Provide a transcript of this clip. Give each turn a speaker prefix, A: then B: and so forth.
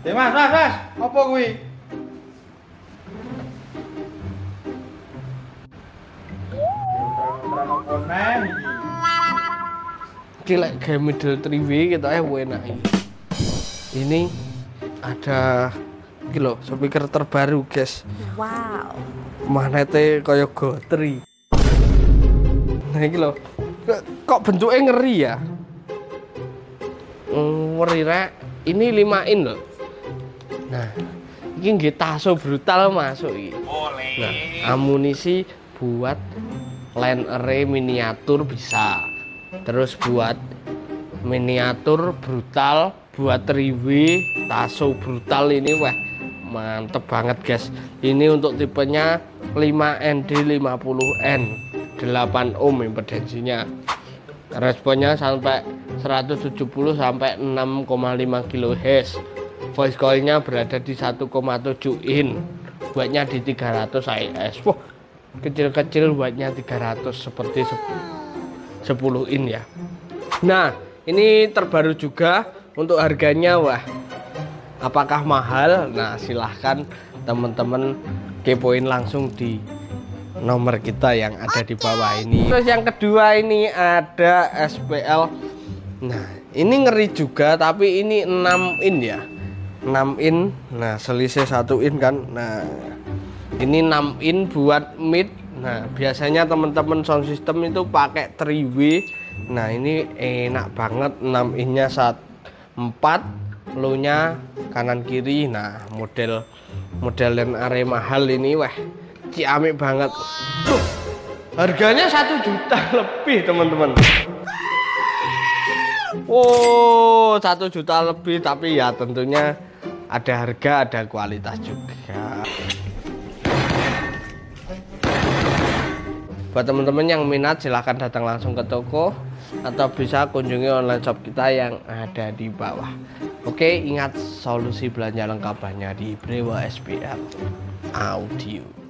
A: Mas, apa kuwi?
B: Iki lek game middle 3W kita enak iki. Ini ada iki lho, speaker terbaru, guys.
C: Wow.
B: Magnete kaya gotri. Nah iki lho. Kok bentuknya ngeri ya? Ngeri rek. Ini 5 in loh. Nah, ini nggih taso brutal masuk iki. Nah, amunisi buat land array miniatur bisa. Terus buat miniatur brutal, buat 3W taso brutal ini wah mantep banget guys. Ini untuk tipenya 5ND50N 8 ohm impedensinya. Responnya sampai 170 sampai 6,5 kHz. Voice coil-nya berada di 1,7 in. Wattnya di 300 IS. Wah, kecil-kecil wattnya 300 seperti 10 in ya. Nah, ini terbaru juga untuk harganya. Wah, apakah mahal? Nah, silahkan teman-teman kepoin langsung di nomor kita yang ada di bawah ini. Terus yang kedua ini ada SPL. Nah, ini ngeri juga tapi ini 6 in ya. 6 in. Nah, selisih 1 in kan. Nah, ini 6 in buat mid. Nah, biasanya teman-teman sound system itu pakai 3W. Nah, ini enak banget 6 innya 4 low-nya kanan kiri. Nah, model land array mahal ini wah ciamik banget. Tuh, harganya 1 juta lebih teman-teman. Oh, 1 juta lebih tapi ya tentunya ada harga ada kualitas juga. Buat teman-teman yang minat silahkan datang langsung ke toko atau bisa kunjungi online shop kita yang ada di bawah. Oke, ingat solusi belanja lengkap hanya di Brewa SPL Audio.